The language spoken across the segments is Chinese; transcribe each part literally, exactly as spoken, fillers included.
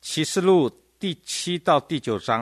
启示录第七到第九章。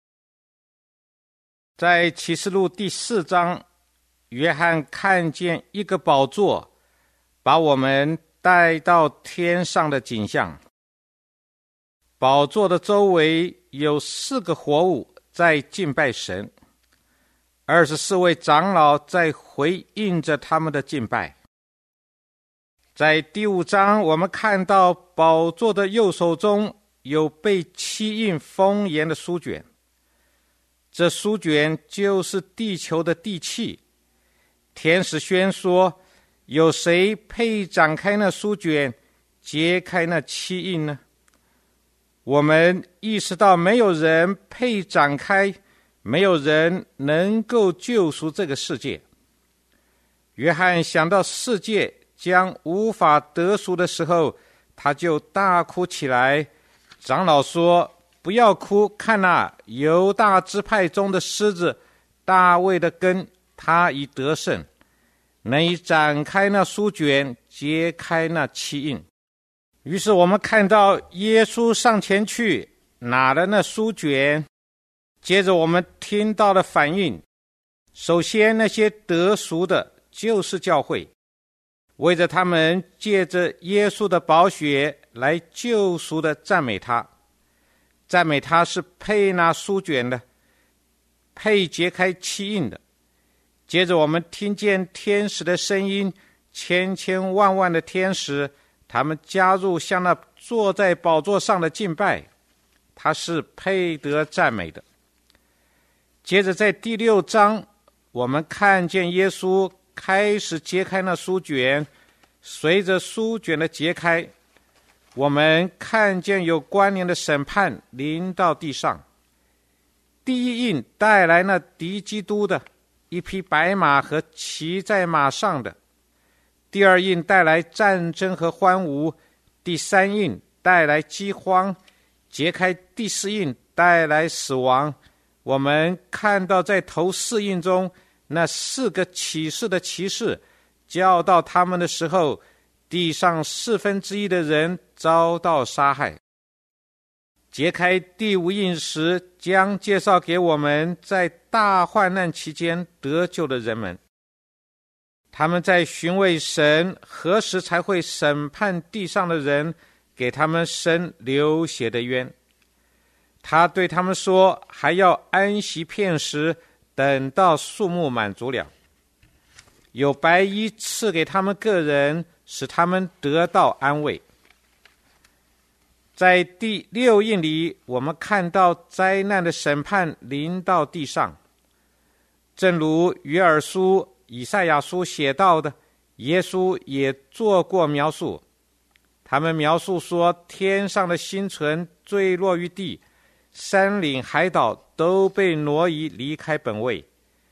在启示录第四章，约翰看见一个宝座，把我们带到天上的景象。宝座的周围有四个活物在敬拜神，二十四位长老在回应着他们的敬拜。在第五章，我们看到宝座的右手中有被漆印封严的书卷，这书卷就是地球的地气。天使宣说，有谁配展开那书卷，揭开那漆印呢？我们意识到没有人配展开，没有人能够救赎这个世界。约翰想到世界将无法得赎的时候，他就大哭起来。长老说，不要哭，看那犹大支派中的狮子大卫的根，他已得胜，能以展开那书卷，揭开那漆印。于是我们看到耶稣上前去拿了那书卷，接着我们听到了反应。首先，那些得赎的就是教会，为着他们借着耶稣的宝血来救赎的赞美他，赞美他是配拿书卷的，配揭开漆印的。接着我们听见天使的声音，千千万万的天使，他们加入向那坐在宝座上的敬拜，他是配得赞美的。接着在第六章，我们看见耶稣开始揭开那书卷，随着书卷的揭开，我们看见有关联的审判临到地上。第一印带来那敌基督的一匹白马和骑在马上的，第二印带来战争和欢舞，第三印带来饥荒，揭开第四印带来死亡。我们看到在头四印中，那四个启示的骑士教导他们的时候，地上四分之一的人遭到杀害。揭开第五印时，将介绍给我们在大患难期间得救的人们。他们在询问神何时才会审判地上的人，给他们伸流血的冤。他对他们说，还要安息片时，等到数目满足了，有白衣赐给他们个人，使他们得到安慰。在第六印里，我们看到灾难的审判临到地上，正如约珥书、以赛亚书写到的，耶稣也做过描述。他们描述说，天上的星辰坠落于地，山岭海岛都被挪移离开本位，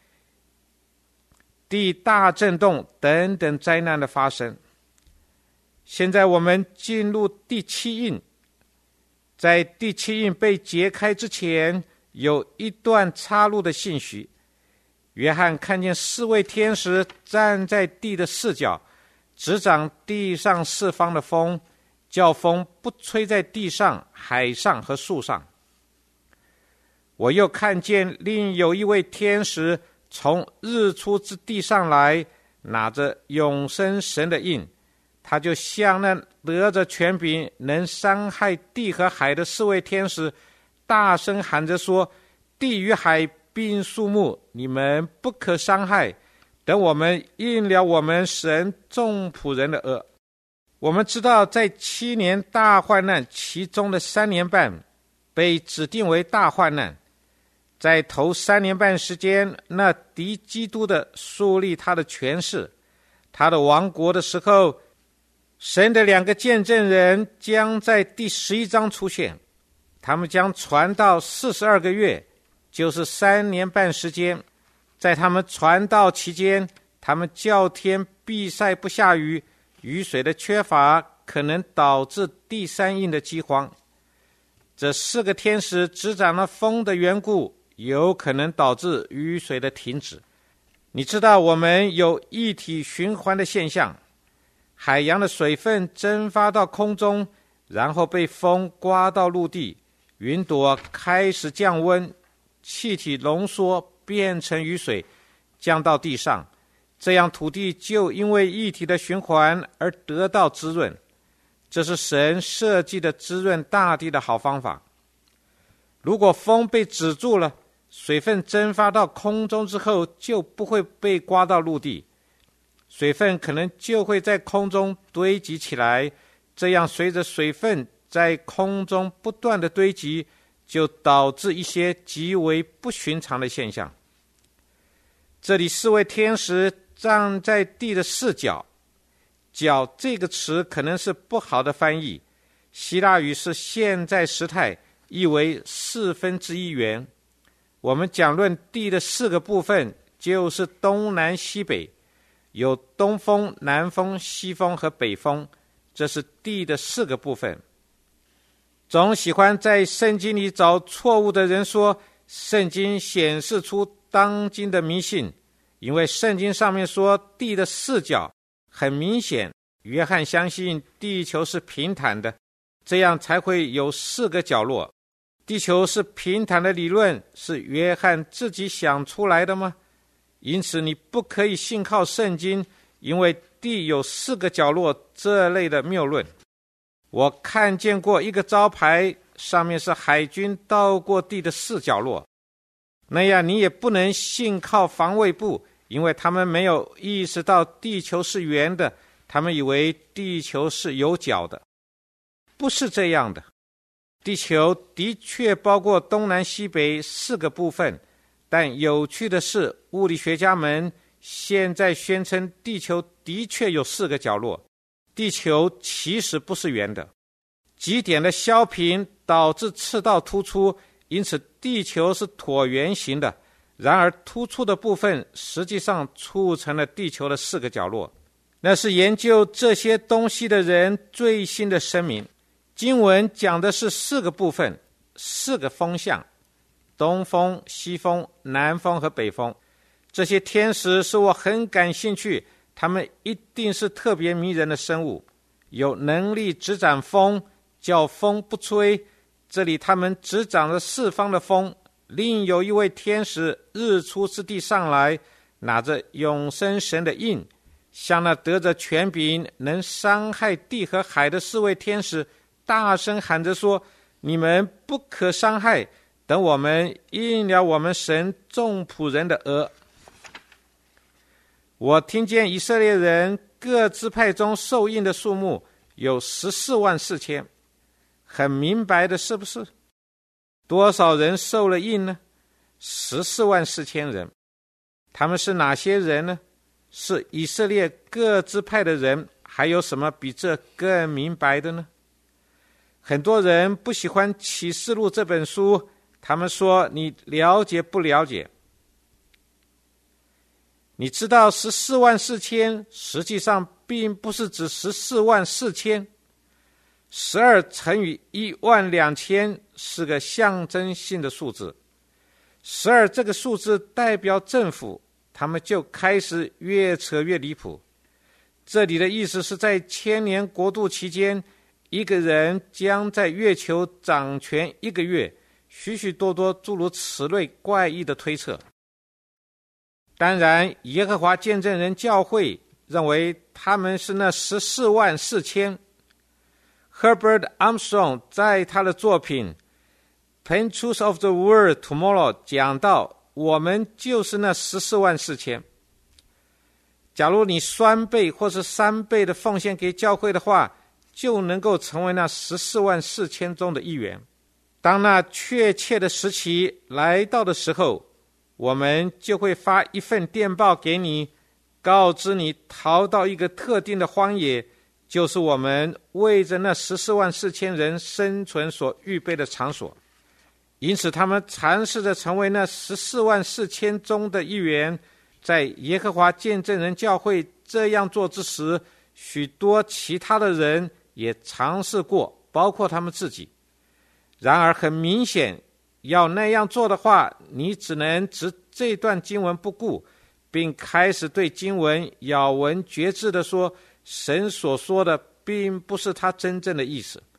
地大震动等等灾难的发生。现在我们进入第七印，在第七印被揭开之前，有一段插入的信息。约翰看见四位天使站在地的四角，执掌地上四方的风，叫风不吹在地上、海上和树上。我又看见另有一位天使从日出之地上来，拿着永生神的印，他就向那得着权柄能伤害地和海的四位天使大声喊着说，地与海并树木，你们不可伤害，等我们应了我们神众仆人的恶。我们知道，在七年大患难其中的三年半被指定为大患难。在头三年半时间，那敌基督的树立他的权势，他的王国的时候，神的两个见证人将在第十一章出现，他们将传道四十二个月，就是三年半时间。在他们传道期间，他们叫天闭塞不下雨，雨水的缺乏可能导致第三印的饥荒。这四个天使执掌了风的缘故，有可能导致雨水的停止。你知道我们有一体循环的现象，海洋的水分蒸发到空中， 然后被风刮到陆地，云朵开始降温，气体浓缩变成雨水降到地上，这样土地就因为液体的循环而得到滋润。这是神设计的滋润大地的好方法。如果风被止住了，水分蒸发到空中之后就不会被刮到陆地，水分可能就会在空中堆积起来，这样随着水分在空中不断的堆积，就导致一些极为不寻常的现象。这里四位天使站在地的四角，角这个词可能是不好的翻译，希腊语是现在时态，意为四分之一圆。我们讲论地的四个部分，就是东南西北，有东风、南风、西风和北风，这是地的四个部分。总喜欢在圣经里找错误的人说，圣经显示出当今的迷信，因为圣经上面说地的四角，很明显，约翰相信地球是平坦的，这样才会有四个角落。地球是平坦的理论是约翰自己想出来的吗？因此你不可以信靠圣经，因为地有四个角落这类的谬论。我看见过一个招牌，上面是海军到过地的四角落，那样你也不能信靠防卫部，因为他们没有意识到地球是圆的，他们以为地球是有角的。不是这样的，地球的确包括东南西北四个部分，但有趣的是，物理学家们现在宣称地球的确有四个角落，地球其实不是圆的。极点的削平导致赤道突出，因此地球是椭圆形的，然而突出的部分实际上促成了地球的四个角落。那是研究这些东西的人最新的声明。经文讲的是四个部分，四个风向，东风、西风、南风和北风。这些天使使我很感兴趣，他们一定是特别迷人的生物，有能力执掌风，叫风不吹。这里他们执掌了四方的风。另有一位天使日出之地上来，拿着永生神的印，向那得着权柄能伤害地和海的四位天使大声喊着说，你们不可伤害，等我们印了我们神众仆人的额。我听见以色列人各支派中受印的数目有十四万四千，很明白的，是不是？多少人受了印呢？十四万四千人。他们是哪些人呢？是以色列各支派的人。还有什么比这更明白的呢？很多人不喜欢启示录这本书，他们说你了解不了解？你知道十四万四千实际上并不是指十四万四千，十二乘以一万两千是个象征性的数字。十二这个数字代表政府，他们就开始越扯越离谱。这里的意思是在千年国度期间，一个人将在月球掌权一个月，许许多多诸如此类怪异的推测。当然，耶和华见证人教会认为他们是那十四万四千。Herbert Armstrong 在他的作品 Plain Truth of the World Tomorrow 讲到，我们就是那十四万四千。假如你双倍或是三倍的奉献给教会的话，就能够成为那十四万四千中的一员。当那确切的时期来到的时候，我们就会发一份电报给你，告知你逃到一个特定的荒野，就是我们为着那十四万四千人生存所预备的场所。因此他们尝试着成为那十四万四千中的一员。在耶和华见证人教会这样做之时，许多其他的人也尝试过，包括他们自己。然而很明显，要那样做的话，你只能执这段经文不顾，并开始对经文咬文嚼字地说，神所说的并不是他真正的意思。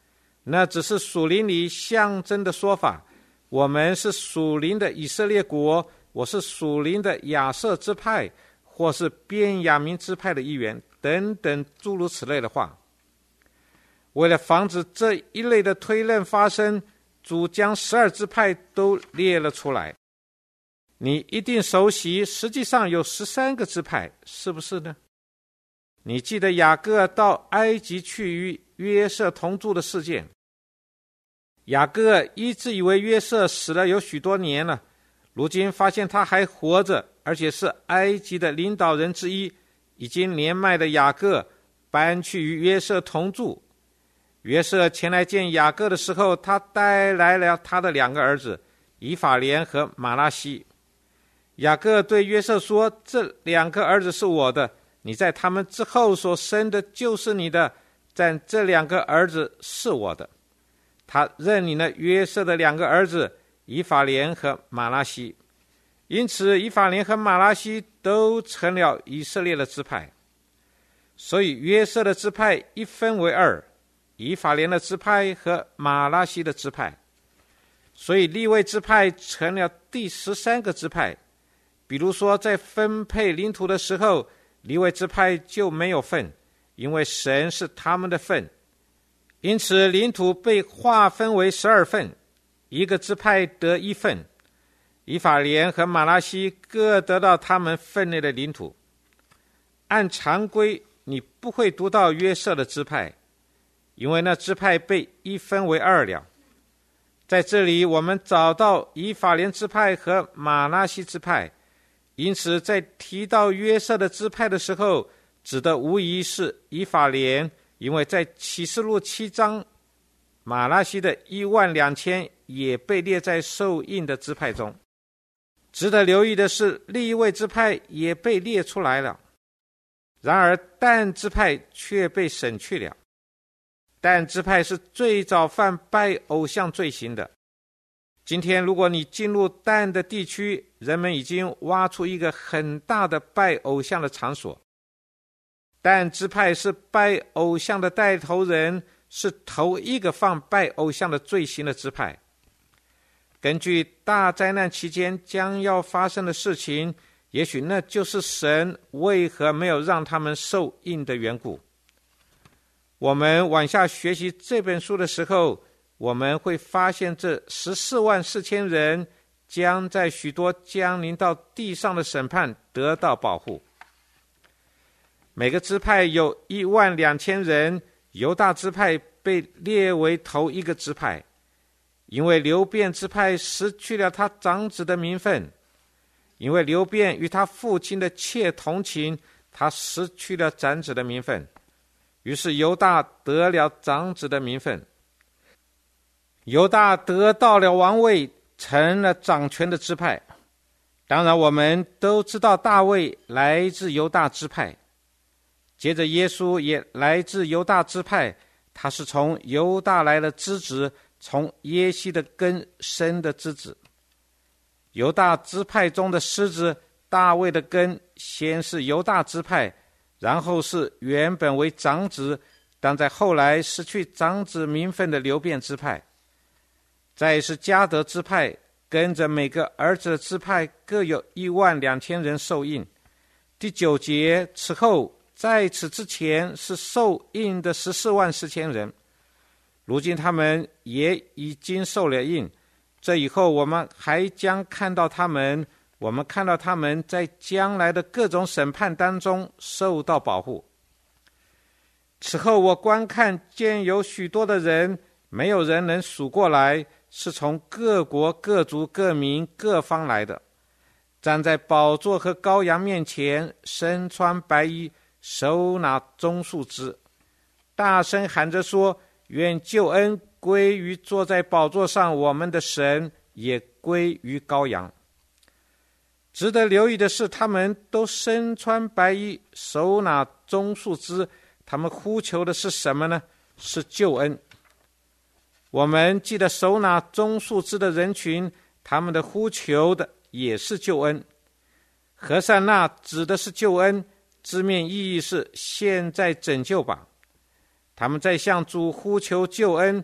那只是属灵里象征的说法。我们是属灵的以色列国，我是属灵的亚设支派，或是便雅明支派的一员，等等诸如此类的话。为了防止这一类的推论发生，主将十二支派都列了出来。你一定熟悉，实际上有十三个支派，是不是呢？你记得雅各到埃及去与约瑟同住的事件。雅各一直以为约瑟死了有许多年了，如今发现他还活着，而且是埃及的领导人之一。已经年迈的雅各搬去与约瑟同住。约瑟前来见雅各的时候，他带来了他的两个儿子以法莲和马拉西。雅各对约瑟说，这两个儿子是我的，你在他们之后所生的就是你的，但这两个儿子是我的。他认领了约瑟的两个儿子以法莲和马拉西，因此以法莲和马拉西都成了以色列的支派。所以约瑟的支派一分为二，以法莲的支派和马拉西的支派。所以利未支派成了第十三个支派。比如说在分配领土的时候，利未支派就没有份，因为神是他们的份。因此领土被划分为十二份，一个支派得一份。以法莲和马拉西各得到他们分内的领土。按常规，你不会读到约瑟的支派，因为那支派被一分为二了。在这里我们找到以法莲支派和马拉西支派，因此在提到约瑟的支派的时候，指的无疑是以法莲，因为在启示录七章，马拉西的一万两千也被列在受印的支派中。值得留意的是，利未支派也被列出来了，然而但支派却被省去了。但支派是最早犯拜偶像罪行的。今天如果你进入但的地区，人们已经挖出一个很大的拜偶像的场所。但支派是拜偶像的带头人，是头一个犯拜偶像的罪行的支派。根据大灾难期间将要发生的事情，也许那就是神为何没有让他们受印的缘故。我们往下学习这本书的时候，我们会发现这十四万四千人将在许多降临到地上的审判得到保护。每个支派有一万两千人，犹大支派被列为头一个支派，因为流便支派失去了他长子的名分，因为流便与他父亲的妾同情，他失去了长子的名分，于是犹大得了长子的名分。犹大得到了王位，成了掌权的支派。当然我们都知道大卫来自犹大支派，接着耶稣也来自犹大支派，他是从犹大来的支子，从耶西的根生的支子。犹大支派中的狮子大卫的根，先是犹大支派，然后是原本为长子，但在后来失去长子名分的流便支派。再是迦得支派，跟着每个儿子的支派各有一万两千人受印。第九节，此后在此之前是受印的十四万四千人，如今他们也已经受了印。这以后我们还将看到他们，我们看到他们在将来的各种审判当中受到保护。此后我观看，见有许多的人，没有人能数过来，是从各国各族各民各方来的，站在宝座和羔羊面前，身穿白衣，手拿棕树枝，大声喊着说，愿救恩归于坐在宝座上我们的神，也归于羔羊。值得留意的是，他们都身穿白衣，手拿棕树枝，他们呼求的是什么呢？是救恩。我们记得手拿棕树枝的人群，他们的呼求的也是救恩。和散那指的是救恩，字面意义是现在拯救吧。他们在向主呼求救恩，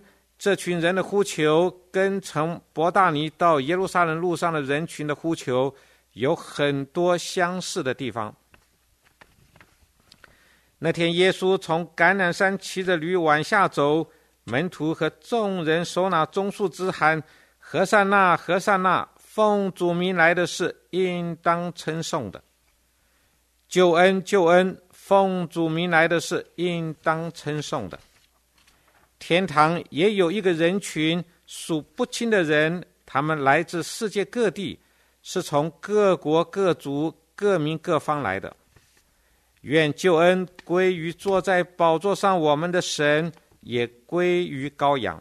这群人的呼求跟从伯大尼到耶路撒冷路上的人群的呼求有很多相似的地方。那天耶稣从橄榄山骑着驴往下走，门徒和众人手拿棕树枝喊：何塞那，何塞那，奉主名来的是应当称颂的。救恩，救恩，奉主名来的是应当称颂的。天堂也有一个人群，数不清的人，他们来自世界各地，是从各国各族各民各方来的。愿救恩归于坐在宝座上我们的神，也归于羔羊。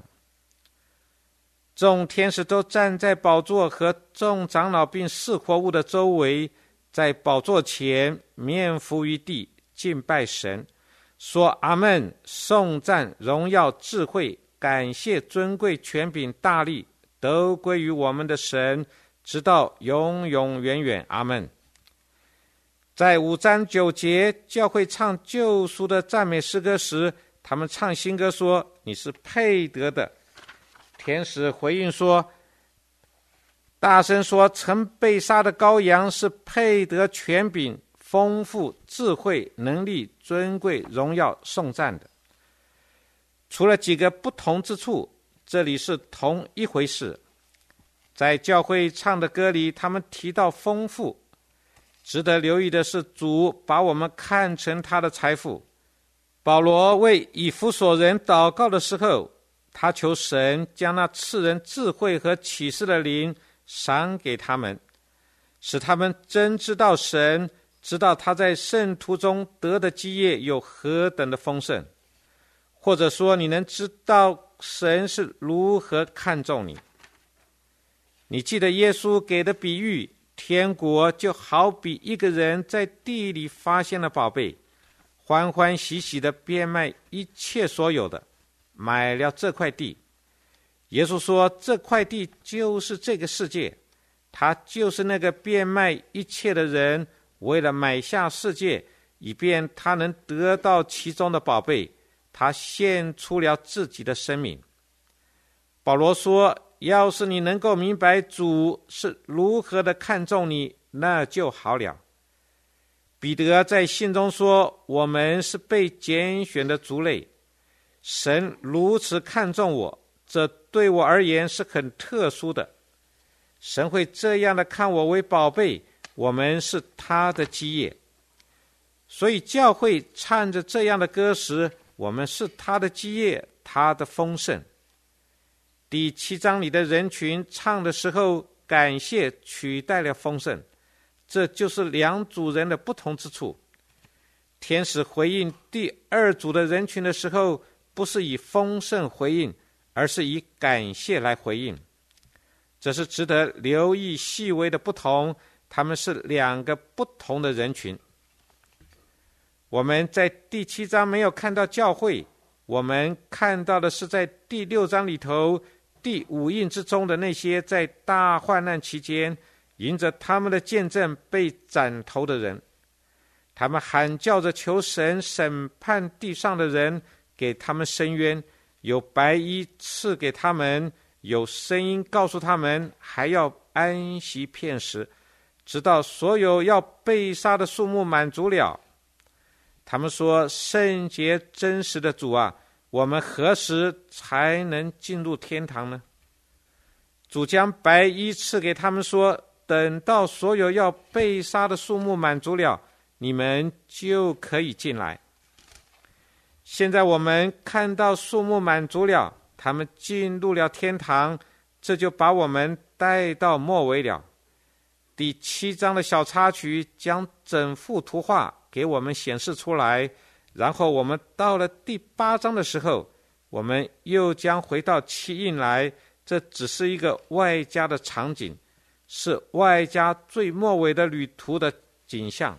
众天使都站在宝座和众长老并四活物的周围，在宝座前面伏于地，敬拜神，说阿们，颂赞荣耀智慧感谢尊贵权柄大力都归于我们的神，直到永永远远，阿们。在五章九节，教会唱救赎的赞美诗歌时，他们唱新歌说：你是配得的。天使回应说，大声说，曾被杀的羔羊是配得权柄、丰富、智慧、能力、尊贵、荣耀、颂赞的。除了几个不同之处，这里是同一回事。在教会唱的歌里，他们提到丰富。值得留意的是，主把我们看成他的财富。保罗为以弗所人祷告的时候，他求神将那赐人智慧和启示的灵赏给他们，使他们真知道神，知道他在圣徒中得的基业有何等的丰盛。或者说，你能知道神是如何看重你。你记得耶稣给的比喻，天国就好比一个人在地里发现了宝贝，欢欢喜喜地变卖一切所有的，买了这块地。耶稣说，这块地就是这个世界，他就是那个变卖一切的人，为了买下世界，以便他能得到其中的宝贝，他献出了自己的生命。保罗说，要是你能够明白主是如何的看重你，那就好了。彼得在信中说，我们是被拣选的族类，神如此看重我，这对我而言是很特殊的。神会这样的看我为宝贝，我们是他的基业。所以教会唱着这样的歌时，我们是他的基业，他的丰盛。第七章里的人群唱的时候，感谢取代了丰盛，这就是两组人的不同之处。天使回应第二组的人群的时候，不是以丰盛回应，而是以感谢来回应。这是值得留意细微的不同，他们是两个不同的人群。我们在第七章没有看到教会，我们看到的是在第六章里头第五印之中的那些在大患难期间迎着他们的见证被斩头的人。他们喊叫着求神审判地上的人，给他们伸冤，有白衣赐给他们，有声音告诉他们还要安息片时，直到所有要被杀的数目满足了。他们说，圣洁真实的主啊，我们何时才能进入天堂呢？主将白衣赐给他们说，等到所有要被杀的数目满足了，你们就可以进来。现在我们看到数目满足了，他们进入了天堂，这就把我们带到末尾了。第七章的小插曲将整幅图画给我们显示出来，然后我们到了第八章的时候，我们又将回到七印来，这只是一个外加的场景，是外加最末尾的旅途的景象。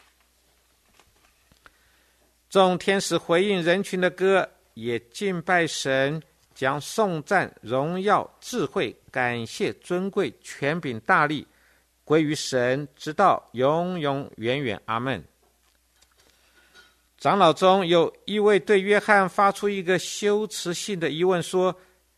众天使回应人群的歌，也敬拜神，将颂赞、荣耀、智慧、感谢、尊贵、权柄、大力归于神，直到永永远远，阿们。长老中有一位对约翰发出一个羞耻性的疑问，说，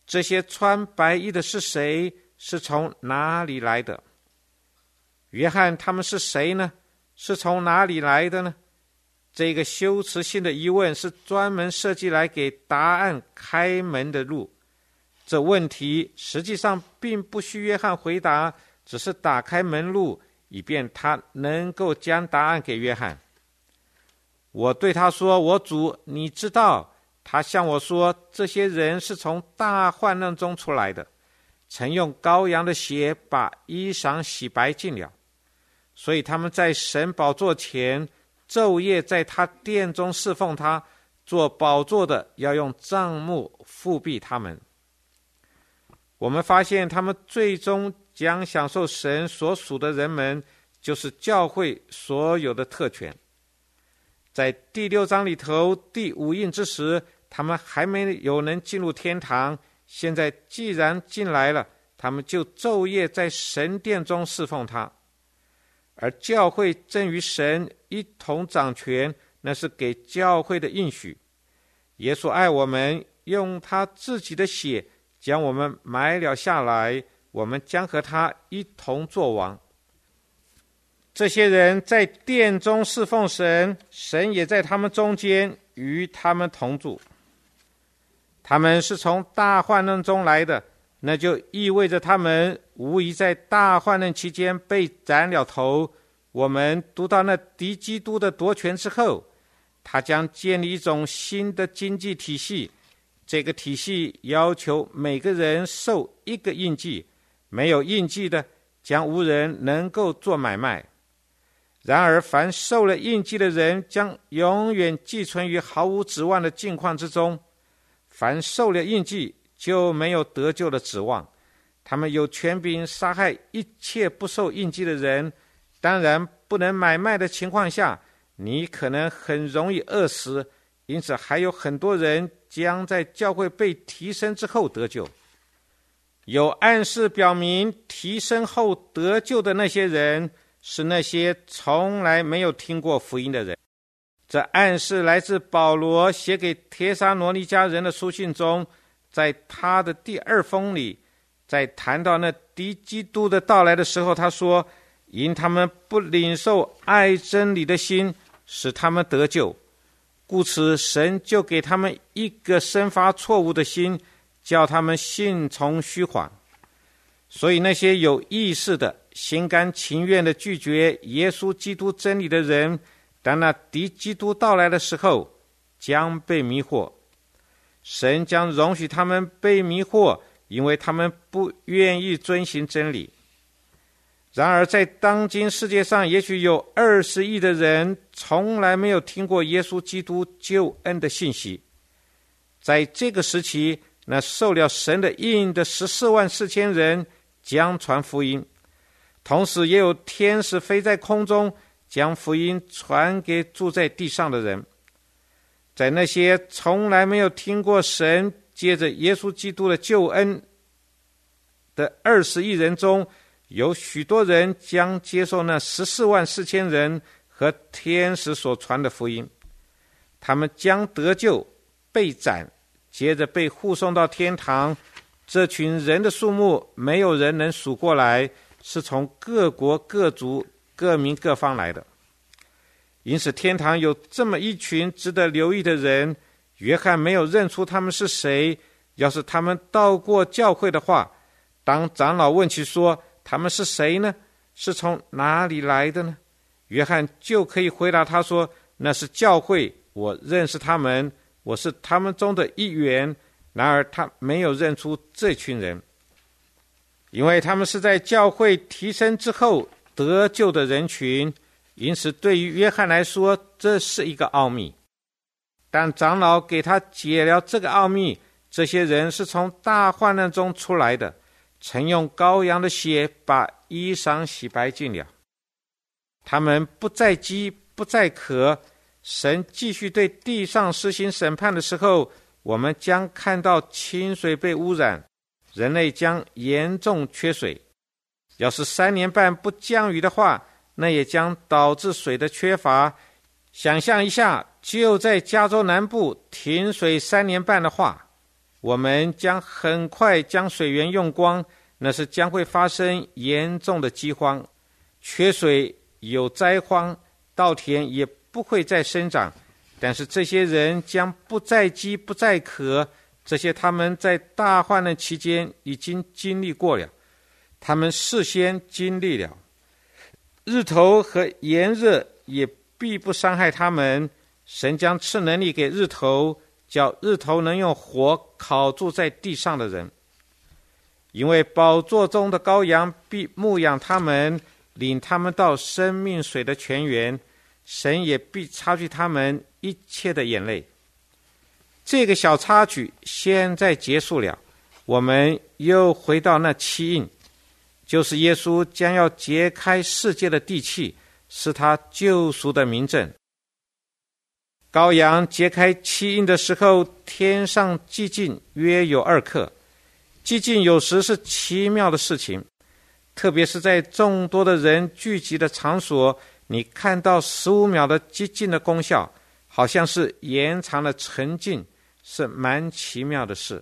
这些穿白衣的是谁？是从哪里来的？约翰他们是谁呢？是从哪里来的呢？这个修辞性的疑问是专门设计来给答案开门的路。这问题实际上并不需约翰回答，只是打开门路，以便他能够将答案给约翰。我对他说，我主，你知道。他向我说，这些人是从大患难中出来的，曾用羔羊的血把衣裳洗白净了，所以他们在神宝座前昼夜在他殿中侍奉他，做宝座的要用帐幕覆庇他们。我们发现他们最终将享受神所属的人们，就是教会所有的特权。在第六章里头第五印之时，他们还没有能进入天堂，现在既然进来了，他们就昼夜在神殿中侍奉他。而教会正与神一同掌权，那是给教会的应许。耶稣爱我们，用他自己的血将我们买了下来，我们将和他一同作王。这些人在殿中侍奉神，神也在他们中间与他们同住。他们是从大患难中来的，那就意味着他们无疑在大患难期间被斩了头。我们读到那敌基督的夺权之后，他将建立一种新的经济体系，这个体系要求每个人受一个印记，没有印记的将无人能够做买卖。然而凡受了印记的人将永远寄存于毫无指望的境况之中，凡受了印记就没有得救的指望。他们有权柄杀害一切不受印记的人，当然不能买卖的情况下，你可能很容易饿死，因此还有很多人将在教会被提升之后得救。有暗示表明，提升后得救的那些人是那些从来没有听过福音的人。这暗示来自保罗写给帖撒罗尼迦人的书信中，在他的第二封里，在谈到那敌基督的到来的时候，他说，因他们不领受爱真理的心，使他们得救，故此神就给他们一个生发错误的心，叫他们信从虚谎。所以那些有意识的心甘情愿地拒绝耶稣基督真理的人，当那敌基督到来的时候将被迷惑。神将容许他们被迷惑，因为他们不愿意遵行真理。然而在当今世界上，也许有二十亿的人从来没有听过耶稣基督救恩的信息。在这个时期，那受了神的印的十四万四千人将传福音，同时也有天使飞在空中，将福音传给住在地上的人。在那些从来没有听过神借着耶稣基督的救恩的二十亿人中，有许多人将接受那十四万四千人和天使所传的福音，他们将得救、被斩，接着被护送到天堂。这群人的数目没有人能数过来，是从各国各族各民各方来的。因此天堂有这么一群值得留意的人，约翰没有认出他们是谁。要是他们到过教会的话，当长老问起说他们是谁呢？是从哪里来的呢？约翰就可以回答他说，那是教会，我认识他们，我是他们中的一员。然而他没有认出这群人，因为他们是在教会提升之后得救的人群，因此对于约翰来说，这是一个奥秘。但长老给他解了这个奥秘，这些人是从大患难中出来的，曾用羔羊的血把衣裳洗白净了。他们不再饥，不再渴。神继续对地上实行审判的时候，我们将看到清水被污染，人类将严重缺水。要是三年半不降雨的话，那也将导致水的缺乏。想象一下，就在加州南部停水三年半的话， 我们将很快将水源用光，那是将会发生严重的饥荒，缺水，有灾荒，稻田也不会再生长。但是这些人将不再饥不再渴，这些他们在大患难期间已经经历过了，他们事先经历了。日头和炎热也必不伤害他们，神将赐能力给日头，叫日头能用火烤住在地上的人。因为宝座中的羔羊必牧养他们，领他们到生命水的泉源，神也必擦去他们一切的眼泪。这个小插曲现在结束了，我们又回到那七印，就是耶稣将要揭开世界的地气，是他救赎的明证。羔羊揭开七印的时候，天上寂静约有二刻。寂静有时是奇妙的事情，特别是在众多的人聚集的场所，你看到十五秒的寂静的功效，好像是延长了沉静，是蛮奇妙的事。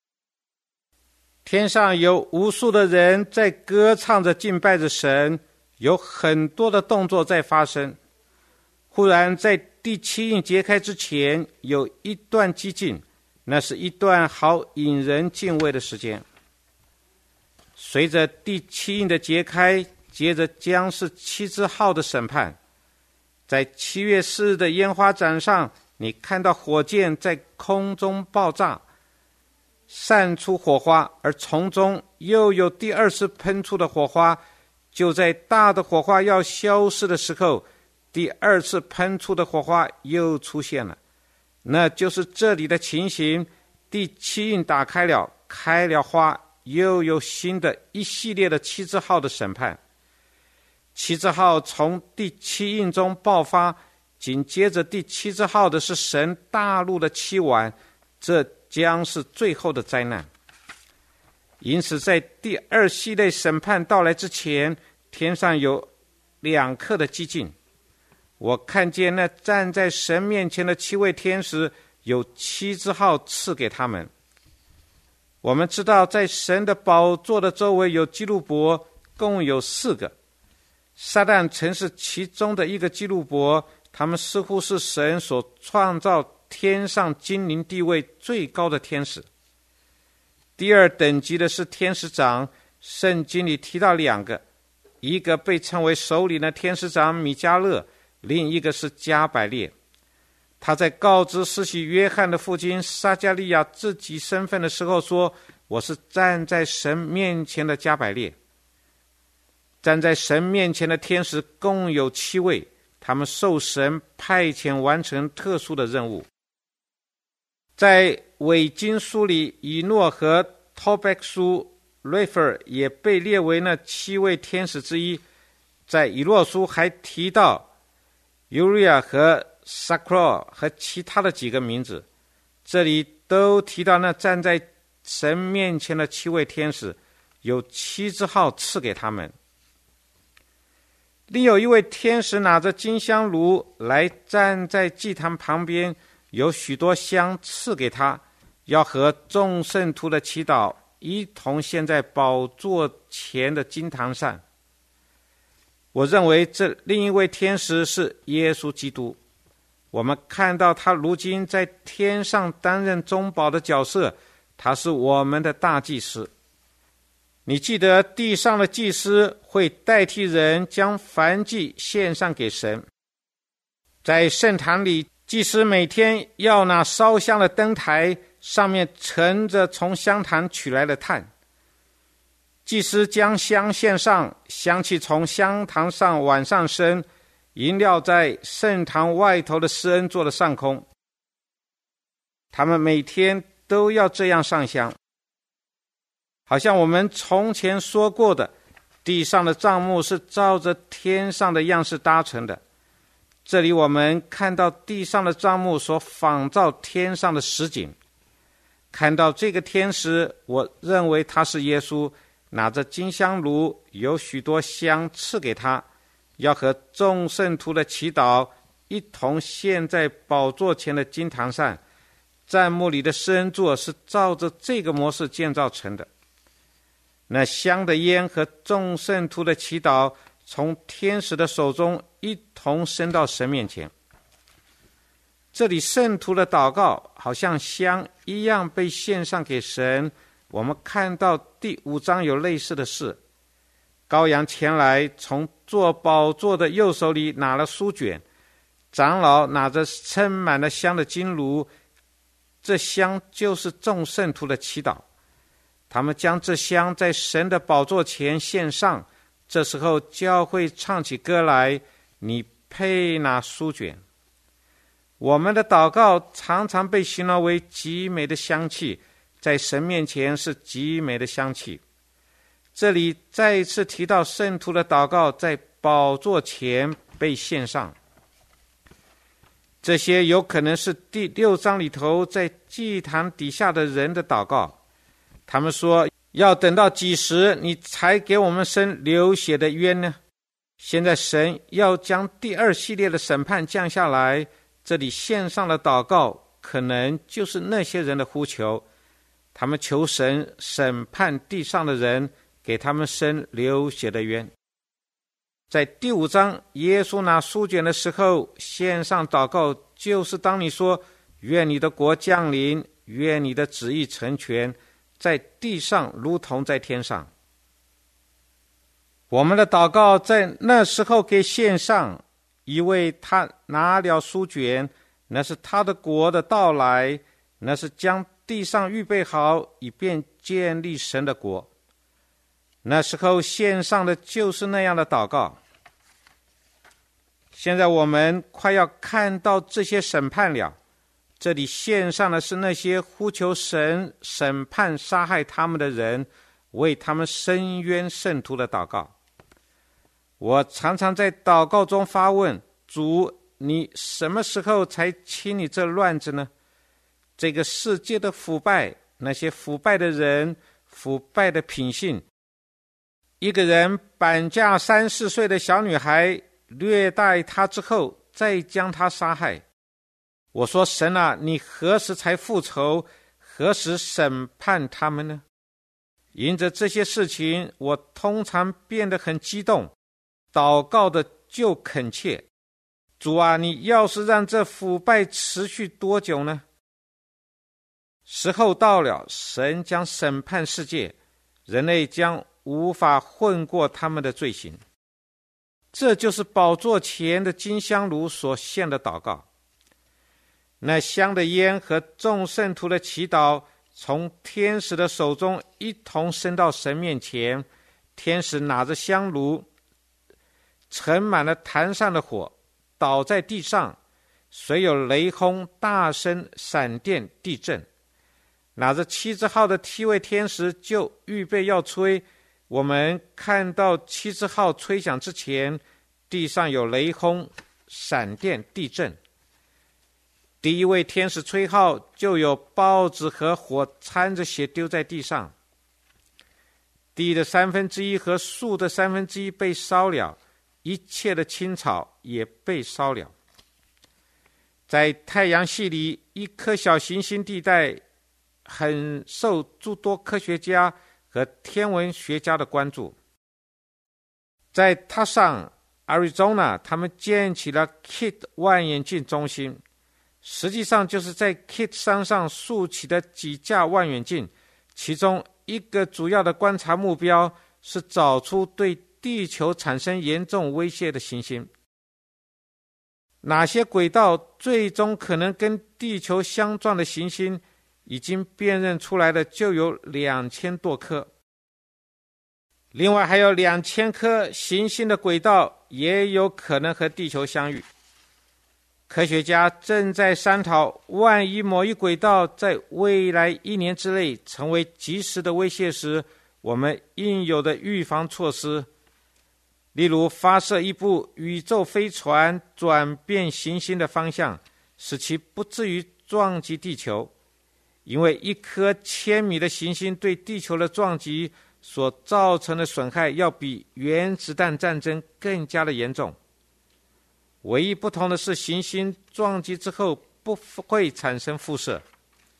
天上有无数的人在歌唱着敬拜着神，有很多的动作在发生。忽然在第七印揭开之前，有一段寂静，那是一段好引人敬畏的时间。随着第七印的揭开，接着将是七支号的审判。在七月四日的烟花展上，你看到火箭在空中爆炸，散出火花，而从中又有第二次喷出的火花。就在大的火花要消失的时候，第二次喷出的火花又出现了，那就是这里的情形。第七印打开了，开了花，又有新的一系列的七支号的审判。七支号从第七印中爆发，紧接着第七支号的是神大怒的七碗，这将是最后的灾难。因此在第二系列审判到来之前，天上有两刻的寂静。我看见那站在神面前的七位天使，有七支号赐给他们。我们知道在神的宝座的周围有基路伯，共有四个。撒旦曾是其中的一个基路伯，他们似乎是神所创造天上精灵地位最高的天使。第二等级的是天使长，圣经里提到两个，一个被称为首领的天使长米迦勒，另一个是加百列。他在告知施洗约翰的父亲撒迦利亚自己身份的时候说，我是站在神面前的加百列。站在神面前的天使共有七位，他们受神派遣完成特殊的任务。在伪经书里，以诺和托贝克书瑞弗尔也被列为那七位天使之一。在以诺书还提到尤利亚和萨克罗和其他的几个名字，这里都提到那站在神面前的七位天使，有七支号赐给他们。另有一位天使拿着金香炉来站在祭坛旁边，有许多香赐给他，要和众圣徒的祈祷一同献在宝座前的金坛上。我认为这另一位天使是耶稣基督。我们看到他如今在天上担任中保的角色，他是我们的大祭司。你记得地上的祭司会代替人将燔祭献上给神。在圣坛里，祭司每天要拿烧香的灯台，上面盛着从香坛取来的炭。祭司将香献上，香气从香坛上往上升，萦绕在圣坛外头的施恩座的上空。他们每天都要这样上香。好像我们从前说过的，地上的帐幕是照着天上的样式搭成的。这里我们看到地上的帐幕所仿照天上的实景。看到这个天使，我认为他是耶稣，拿着金香炉，有许多香赐给他，要和众圣徒的祈祷一同献在宝座前的金坛上。 帐幕里的施恩座是照着这个模式建造成的。那香的烟和众圣徒的祈祷从天使的手中一同升到神面前。这里圣徒的祷告好像香一样被献上给神。我们看到第五章有类似的事，羔羊前来，从坐宝座的右手里拿了书卷，长老拿着盛满了香的金炉，这香就是众圣徒的祈祷。他们将这香在神的宝座前献上，这时候教会唱起歌来，你配拿书卷。我们的祷告常常被形容为极美的香气，在神面前是极美的香气。这里再一次提到圣徒的祷告在宝座前被献上，这些有可能是第六章里头在祭坛底下的人的祷告。他们说，要等到几时你才给我们伸流血的冤呢？现在神要将第二系列的审判降下来，这里献上的祷告可能就是那些人的呼求，他们求神审判地上的人，给他们伸流血的冤。在第五章耶稣拿书卷的时候献上祷告，就是当你说愿你的国降临，愿你的旨意成全，在地上如同在天上。我们的祷告在那时候给献上，因为他拿了书卷，那是他的国的到来，那是将地上预备好，以便建立神的国。那时候献上的就是那样的祷告。现在我们快要看到这些审判了，这里献上的是那些呼求神审判杀害他们的人，为他们伸冤圣徒的祷告。我常常在祷告中发问，主，你什么时候才清理这乱子呢？这个世界的腐败，那些腐败的人，腐败的品性，一个人绑架三四岁的小女孩，虐待她之后再将她杀害。我说，神啊，你何时才复仇，何时审判他们呢？因着这些事情，我通常变得很激动，祷告的就恳切，主啊，你要是让这腐败持续多久呢？时候到了，神将审判世界，人类将无法混过他们的罪行。这就是宝座前的金香炉所献的祷告。那香的烟和众圣徒的祈祷从天使的手中一同升到神面前，天使拿着香炉，盛满了坛上的火，倒在地上，随有雷轰、大声、闪电、地震。拿着七字号的梯位天使就预备要吹。我们看到七字号吹响之前，地上有雷轰、闪电、地震。第一位天使吹号，就有报纸和火掺着血丢在地上。地的三分之一和树的三分之一被烧了，一切的青草也被烧了。在太阳系里，一颗小行星地带很受诸多科学家和天文学家的关注。在它上 Arizona 他们建起了 K I T 望远镜中心，实际上就是在 K I T 山上竖起的几架望远镜，其中一个主要的观察目标是找出对地球产生严重威胁的行星。哪些轨道最终可能跟地球相撞的行星，已经辨认出来的就有两千多颗。另外还有两千颗行星的轨道也有可能和地球相遇。科学家正在商讨，万一某一轨道在未来一年之内成为及时的威胁时，我们应有的预防措施，例如发射一部宇宙飞船转变行星的方向，使其不至于撞击地球，因为一颗千米的行星对地球的撞击所造成的损害要比原子弹战争更加的严重。唯一不同的是，行星撞击之后不会产生辐射。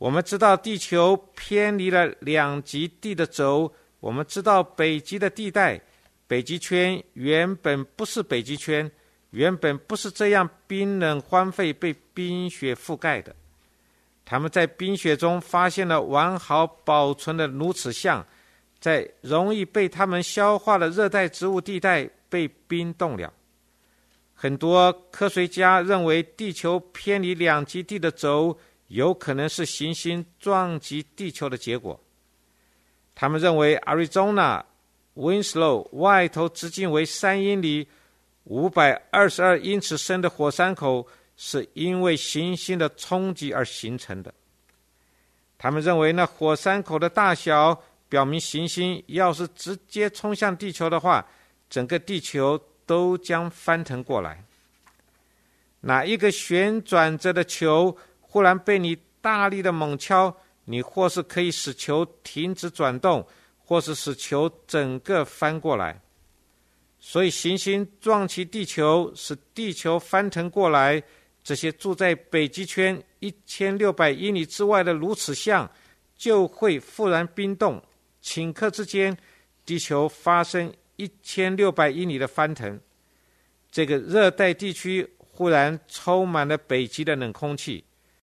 我们知道地球偏离了两极地的轴，我们知道北极的地带，北极圈原本不是北极圈，原本不是这样冰冷荒废被冰雪覆盖的。他们在冰雪中发现了完好保存的鸬齿象，在容易被他们消化的热带植物地带被冰冻了。很多科学家认为地球偏离两极地的轴有可能是行星撞击地球的结果。他们认为 Arizona Winslow 外头直径为三英里、五百二十二英尺深的火山口是因为行星的冲击而形成的。他们认为那火山口的大小表明行星要是直接冲向地球的话，整个地球都将翻腾过来。哪一个旋转着的球忽然被你大力的猛敲，你或是可以使球停止转动，或是使球整个翻过来。所以行星撞击地球，使地球翻腾过来，这些住在北极圈一千六百英里之外的鸬齿象就会忽然冰冻，顷刻之间地球发生一千六百英里的翻腾。这个热带地区忽然充满了北极的冷空气，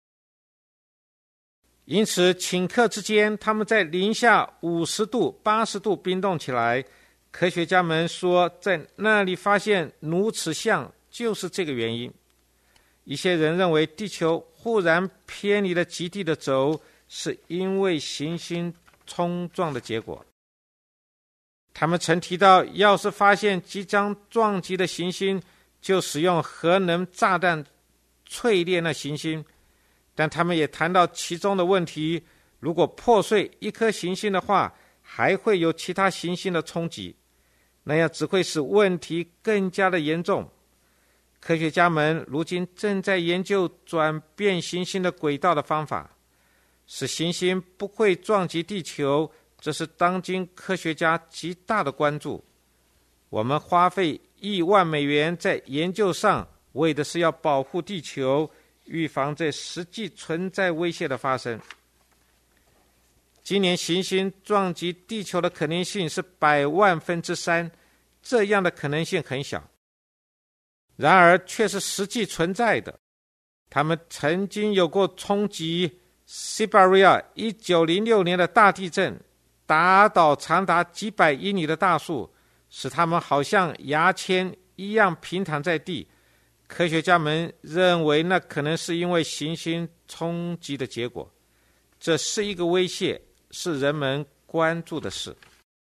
因此顷刻之间他们在零下五十度、八十度冰冻起来。科学家们说在那里发现鸬齿象就是这个原因。一些人认为地球忽然偏离了极地的轴是因为行星冲撞的结果。他们曾提到，要是发现即将撞击的行星，就使用核能炸弹淬炼那行星。但他们也谈到其中的问题，如果破碎一颗行星的话，还会有其他行星的冲击，那样只会使问题更加的严重。科学家们如今正在研究转变行星的轨道的方法，使行星不会撞击地球，这是当今科学家极大的关注。我们花费亿万美元在研究上，为的是要保护地球，预防这实际存在威胁的发生。今年行星撞击地球的可能性是百万分之三，这样的可能性很小，然而却是实际存在的。他们曾经有过冲击西伯利亚一九零六年的大地震，打倒长达几百英里的大树，使它们好像牙签一样平躺在地。科学家们认为那可能是因为行星冲击的结果，这是一个威胁，是人们关注的事。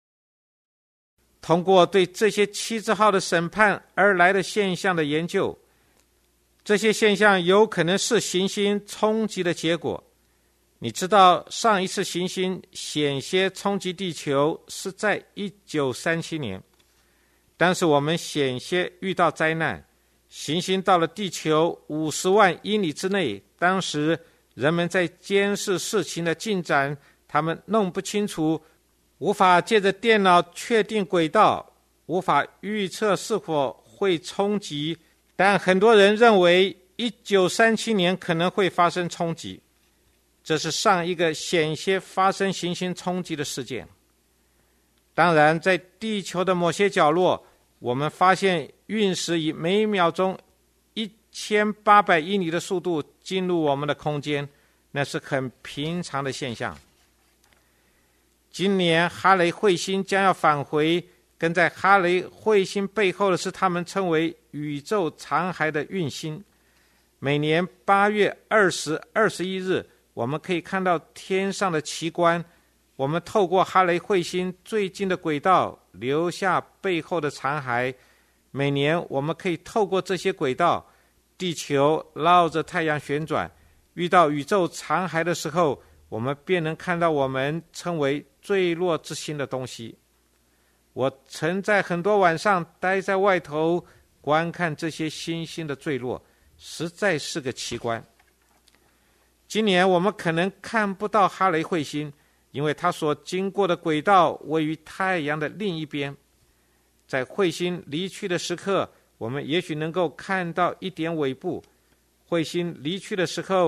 通过对这些七字号的审判而来的现象的研究，这些现象有可能是行星冲击的结果。你知道上一次行星险些冲击地球是在一九三七年，但是我们险些遇到灾难，行星到了地球五十万英里之内，当时人们在监视事情的进展，他们弄不清楚，无法借着电脑确定轨道，无法预测是否会冲击，但很多人认为一九三七年可能会发生冲击。这是上一个险些发生行星冲击的事件。当然，在地球的某些角落，我们发现陨石以每秒钟一千八百英里的速度进入我们的空间，那是很平常的现象。今年哈雷彗星将要返回，跟在哈雷彗星背后的是他们称为宇宙残骸的陨星。每年八月二十、二十一日，我们可以看到天上的奇观。我们透过哈雷彗星最近的轨道留下背后的残骸。每年我们可以透过这些轨道，地球绕着太阳旋转，遇到宇宙残骸的时候，我们便能看到我们称为坠落之星的东西。我曾在很多晚上待在外头观看这些星星的坠落，实在是个奇观。今年我们可能看不到哈雷彗星，因为它所经过的轨道位于太阳的另一边。在彗星离去的时刻，我们也许能够看到一点尾部。彗星离去的时候，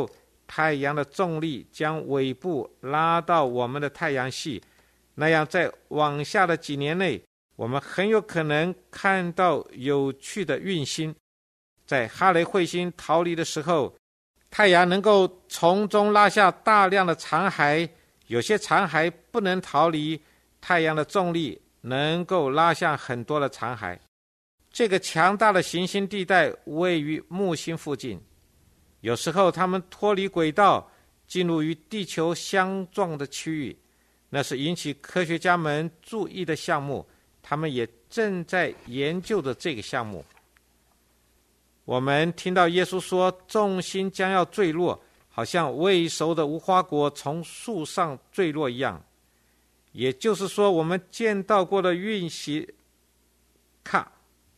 太阳的重力将尾部拉到我们的太阳系，那样在往下的几年内，我们很有可能看到有趣的运星。在哈雷彗星逃离的时候，太阳能够从中拉下大量的残骸，有些残骸不能逃离，太阳的重力能够拉下很多的残骸。这个强大的行星地带位于木星附近，有时候它们脱离轨道，进入与地球相撞的区域，那是引起科学家们注意的项目，他们也正在研究的这个项目。我们听到耶稣说众星将要坠落，好像未熟的无花果从树上坠落一样，也就是说我们见到过的运行卡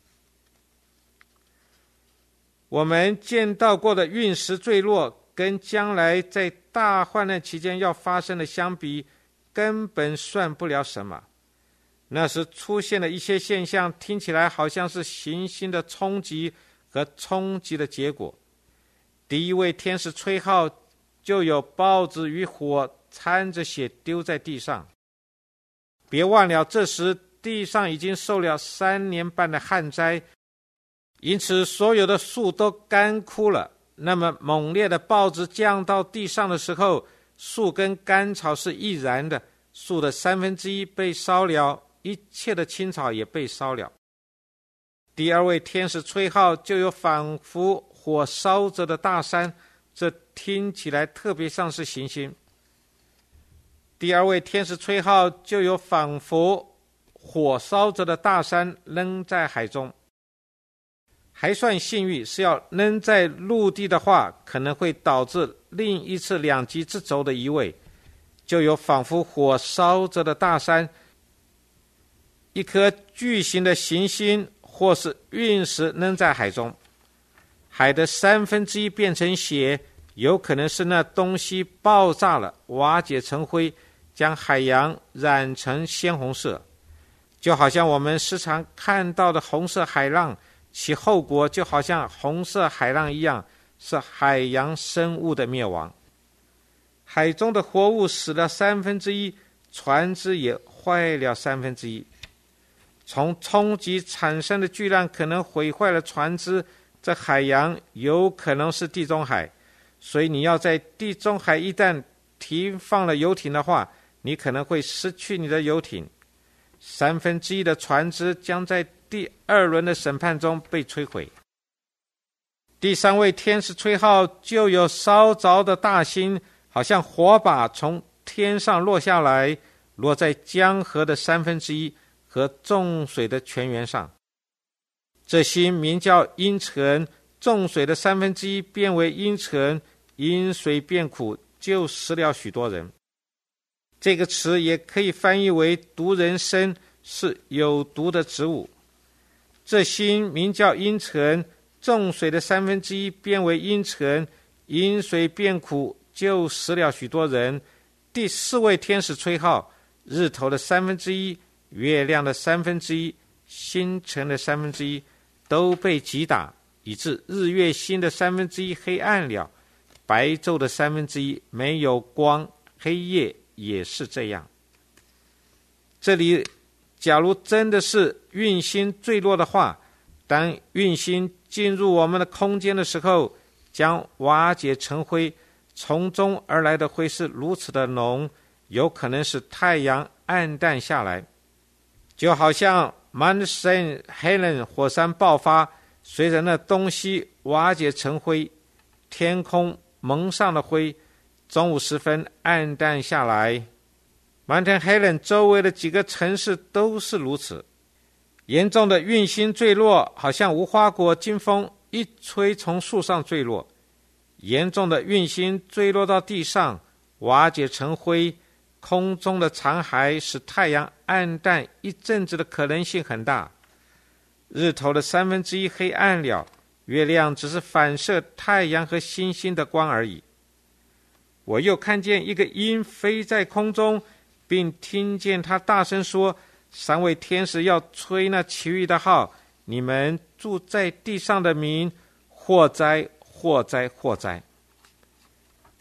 我们见到过的陨石坠落跟将来在大患难期间要发生的相比，根本算不了什么。那时出现的一些现象听起来好像是行星的冲击和冲击的结果。第一位天使吹号，就有报纸与火掺着血丢在地上。别忘了，这时地上已经受了三年半的旱灾，因此所有的树都干枯了。那么猛烈的报纸降到地上的时候，树跟干草是易燃的，树的三分之一被烧了，一切的青草也被烧了。第二位天使吹号，就有仿佛火烧着的大山，这听起来特别像是行星。第二位天使吹号，就有仿佛火烧着的大山扔在海中。还算幸运，是要扔在陆地的话，可能会导致另一次两极之轴的移位，就有仿佛火烧着的大山，一颗巨型的行星或是陨石扔在海中，海的三分之一变成血，有可能是那东西爆炸了，瓦解成灰，将海洋染成鲜红色，就好像我们时常看到的红色海浪，其后果就好像红色海浪一样，是海洋生物的灭亡。海中的活物死了三分之一，船只也坏了三分之一。从冲击产生的巨浪可能毁坏了船只，这海洋有可能是地中海，所以你要在地中海一旦停放了游艇的话，你可能会失去你的游艇。三分之一的船只将在第二轮的审判中被摧毁。第三位天使吹号，就有烧着的大星，好像火把从天上落下来，落在江河的三分之一和众水的泉源上。这星名叫阴沉，众水的三分之一变为阴沉，因水变苦，就死了许多人。这个词也可以翻译为毒人参，是有毒的植物。这星名叫阴沉，众水的三分之一变为阴沉，因水变苦，就死了许多人。第四位天使吹号，日头的三分之一，月亮的三分之一，星辰的三分之一都被击打，以致日月星的三分之一黑暗了，白昼的三分之一没有光，黑夜也是这样。这里假如真的是运星坠落的话，当运星进入我们的空间的时候，将瓦解成灰，从中而来的灰是如此的浓，有可能使太阳暗淡下来，就好像 Mount Saint Helens 火山爆发，随着那东西瓦解成灰，天空蒙上了灰，中午时分暗淡下来。Mount Helens 周围的几个城市都是如此。严重的运星坠落，好像无花果经风一吹从树上坠落。严重的运星坠落到地上，瓦解成灰，空中的残骸使太阳暗淡一阵子的可能性很大。日头的三分之一黑暗了，月亮只是反射太阳和星星的光而已。我又看见一个鹰飞在空中，并听见他大声说，三位天使要吹那其余的号，你们住在地上的民，祸灾祸灾祸灾。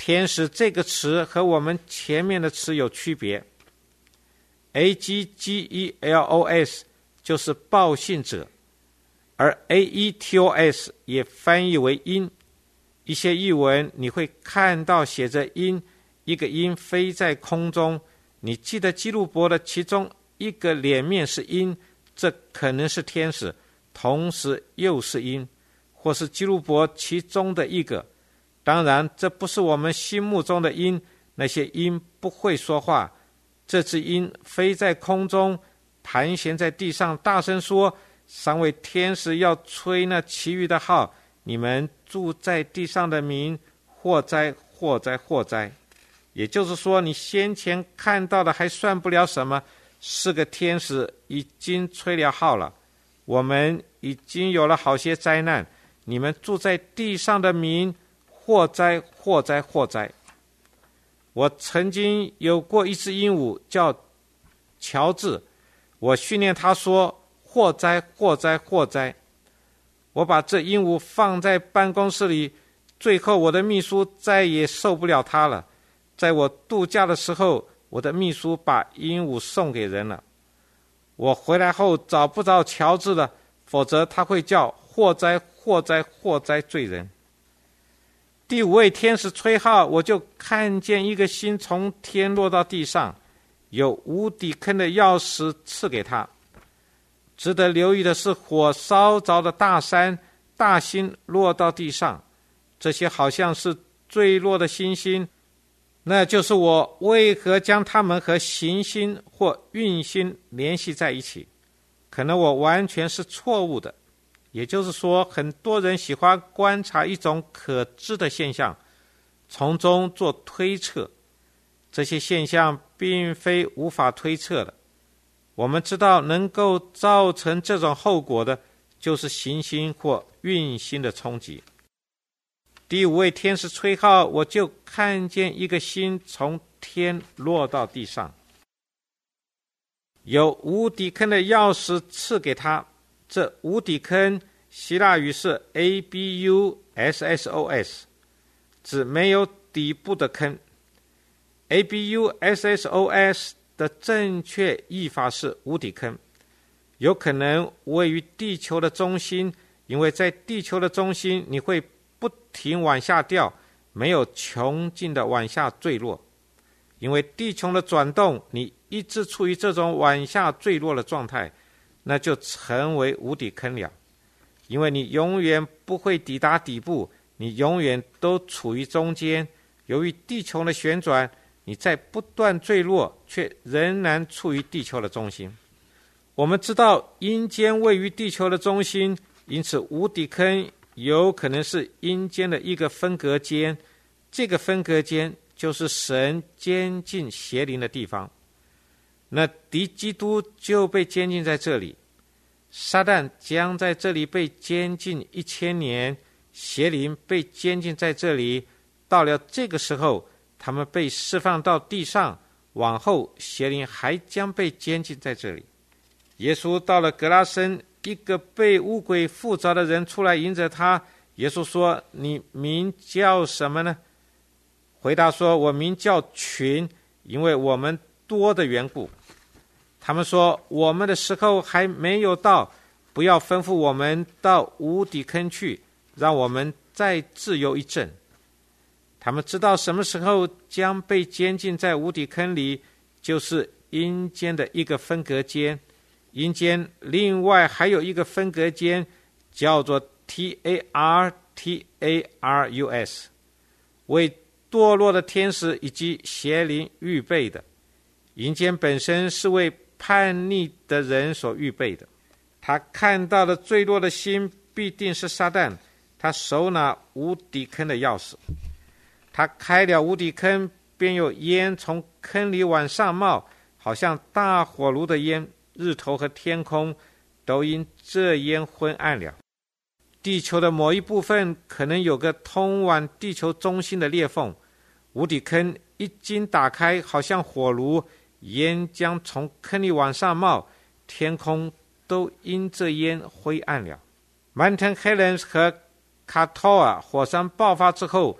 天使这个词和我们前面的词有区别。A G G E L O S 就是报信者，而 A E T O S 也翻译为鹰。一些译文你会看到写着鹰，一个鹰飞在空中。你记得基路伯的其中一个脸面是鹰，这可能是天使，同时又是鹰，或是基路伯其中的一个。当然，这不是我们心目中的鹰，那些鹰不会说话。这只鹰飞在空中，盘旋在地上，大声说：三位天使要吹那其余的号，你们住在地上的民，祸灾祸灾祸灾。也就是说，你先前看到的还算不了什么，四个天使已经吹了号了，我们已经有了好些灾难，你们住在地上的民，祸灾祸灾祸灾。我曾经有过一只鹦鹉叫乔治，我训练它说祸灾祸灾祸灾。我把这鹦鹉放在办公室里，最后我的秘书再也受不了它了。在我度假的时候，我的秘书把鹦鹉送给人了。我回来后找不着乔治了，否则他会叫祸灾祸灾祸灾罪人。第五位天使吹号，我就看见一个星从天落到地上，有无底坑的钥匙赐给他。值得留意的是，火烧着的大山大星落到地上，这些好像是坠落的星星，那就是我为何将它们和行星或运星联系在一起。可能我完全是错误的，也就是说，很多人喜欢观察一种可知的现象，从中做推测。这些现象并非无法推测的。我们知道能够造成这种后果的，就是行星或运星的冲击。第五位天使吹号，我就看见一个星从天落到地上，有无底坑的钥匙赐给他。这无底坑希腊语是 A B U S S O S， 指没有底部的坑。 A B U S S O S 的正确译法是无底坑，有可能位于地球的中心，因为在地球的中心你会不停往下掉，没有穷尽的往下坠落。因为地球的转动，你一直处于这种往下坠落的状态，那就成为无底坑了。因为你永远不会抵达底部，你永远都处于中间。由于地球的旋转，你在不断坠落，却仍然处于地球的中心。我们知道阴间位于地球的中心，因此无底坑有可能是阴间的一个分隔间，这个分隔间就是神监禁邪灵的地方。那敌基督就被监禁在这里，撒旦将在这里被监禁一千年，邪灵被监禁在这里。到了这个时候，他们被释放到地上，往后邪灵还将被监禁在这里。耶稣到了格拉森，一个被污鬼附着的人出来迎着他。耶稣说：你名叫什么呢？回答说：我名叫群，因为我们多的缘故。他们说：我们的时候还没有到，不要吩咐我们到无底坑去，让我们再自由一阵。他们知道什么时候将被监禁在无底坑里，就是阴间的一个分隔间。阴间另外还有一个分隔间，叫做 T A R T A R U S， 为堕落的天使以及邪灵预备的。阴间本身是为叛逆的人所预备的。他看到的坠落的星必定是撒旦，他手拿无底坑的钥匙。他开了无底坑，便有烟从坑里往上冒，好像大火炉的烟，日头和天空都因这烟昏暗了。地球的某一部分可能有个通往地球中心的裂缝，无底坑一经打开，好像火炉，烟将从坑里往上冒，天空都因这烟灰暗了。Mountain Helens 和卡托尔火山爆发之后，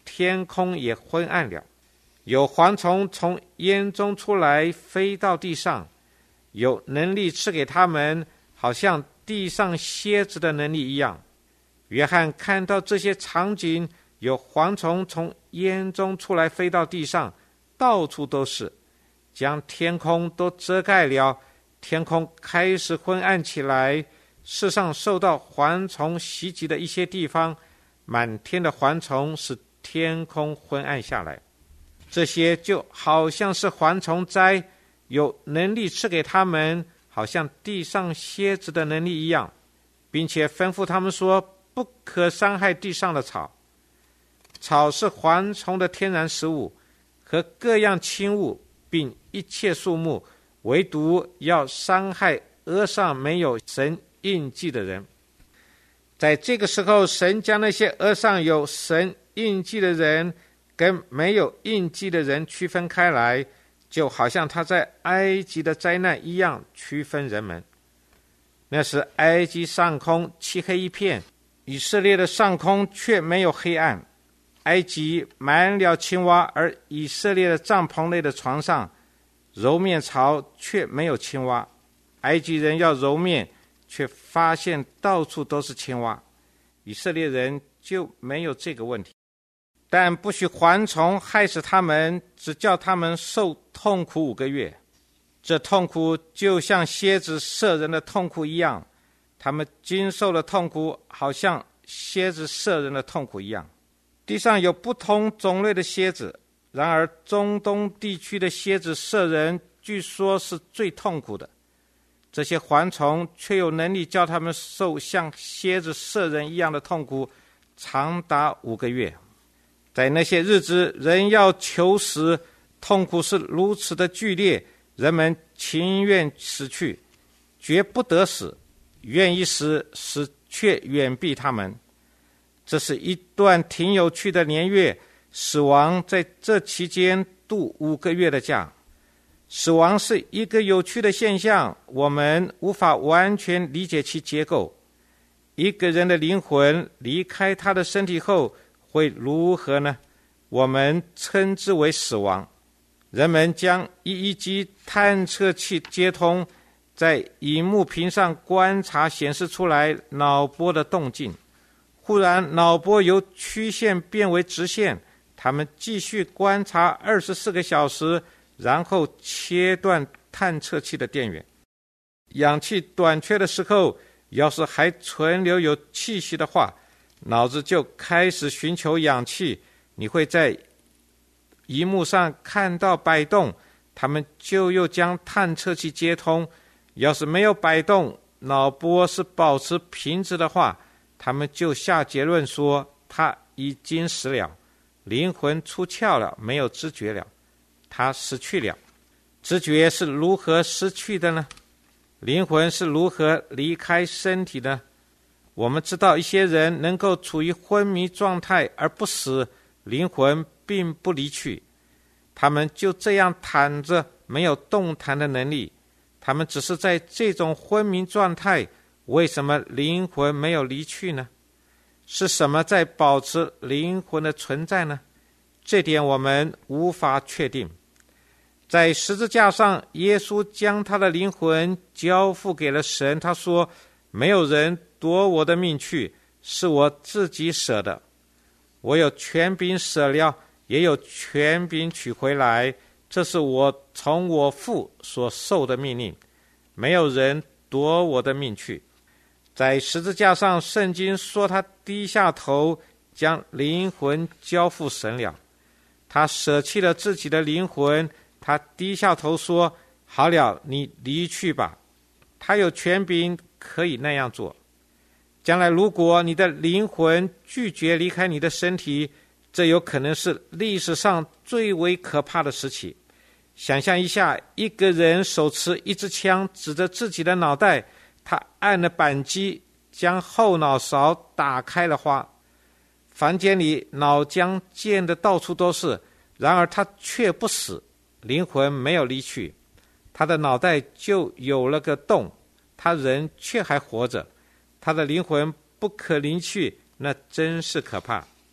天空也昏暗了。有蝗虫从烟中出来，飞到地上，有能力赐给他们，好像地上蝎子的能力一样。约翰看到这些场景，有蝗虫从烟中出来，飞到地上，到处都是，将天空都遮盖了。天空开始昏暗起来，世上受到蝗虫袭击的一些地方，满天的蝗虫使天空昏暗下来。这些就好像是蝗虫灾，有能力赐给他们，好像地上蝎子的能力一样，并且吩咐他们说，不可伤害地上的草。草是蝗虫的天然食物，和各样轻物，并一切树木，唯独要伤害额上没有神印记的人。在这个时候，神将那些额上有神印记的人跟没有印记的人区分开来，就好像他在埃及的灾难一样区分人们。那时埃及上空漆黑一片，以色列的上空却没有黑暗。埃及满了青蛙，而以色列的帐篷内的床上揉面槽却没有青蛙。埃及人要揉面，却发现到处都是青蛙。以色列人就没有这个问题。但不许蝗虫害死他们，只叫他们受痛苦五个月。这痛苦就像蝎子射人的痛苦一样，他们经受了痛苦，好像蝎子射人的痛苦一样。地上有不同种类的蝎子，然而中东地区的蝎子射人据说是最痛苦的。这些蝗虫却有能力叫他们受像蝎子射人一样的痛苦，长达五个月。在那些日子，人要求死，痛苦是如此的剧烈，人们情愿死去，绝不得死，愿意死，死却远避他们。这是一段挺有趣的年月，死亡在这期间度五个月的假。死亡是一个有趣的现象，我们无法完全理解其结构。一个人的灵魂离开他的身体后会如何呢？我们称之为死亡。人们将一一机探测器接通，在荧幕屏上观察显示出来脑波的动静。忽然脑波由曲线变为直线，他们继续观察二十四个小时，然后切断探测器的电源。氧气短缺的时候，要是还存留有气息的话，脑子就开始寻求氧气。你会在荧幕上看到摆动，他们就又将探测器接通。要是没有摆动，脑波是保持平直的话，他们就下结论说他已经死了，灵魂出窍了，没有知觉了，他失去了。知觉是如何失去的呢？灵魂是如何离开身体的？我们知道一些人能够处于昏迷状态而不死，灵魂并不离去，他们就这样躺着，没有动弹的能力。他们只是在这种昏迷状态，为什么灵魂没有离去呢？是什么在保持灵魂的存在呢？这点我们无法确定。在十字架上，耶稣将他的灵魂交付给了神，他说，没有人夺我的命去，是我自己舍的。我有权柄舍了，也有权柄取回来，这是我从我父所受的命令，没有人夺我的命去。在十字架上，圣经说他低下头，将灵魂交付神了。他舍弃了自己的灵魂，他低下头说，好了，你离去吧。他有权柄可以那样做。将来如果你的灵魂拒绝离开你的身体，这有可能是历史上最为可怕的时期。想象一下，一个人手持一支枪指着自己的脑袋，他按了扳机，将后脑勺打开了花，房间里脑浆溅得到处都是，然而他却不死，灵魂没有离去，他的脑袋就有了个洞，他人却还活着，他的灵魂不可离去，那真是可怕。